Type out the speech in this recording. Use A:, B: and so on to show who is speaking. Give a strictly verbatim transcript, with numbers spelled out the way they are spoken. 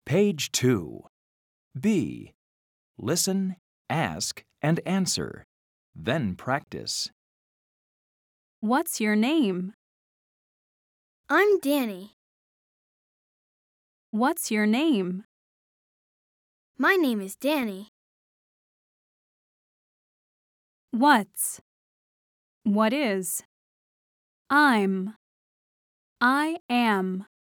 A: Page two. B. Listen, ask, and answer. Then practice.
B: What's your name?
C: I'm Danny.
B: What's your name?
C: My name is Danny.
B: What's? What is? I'm. I am.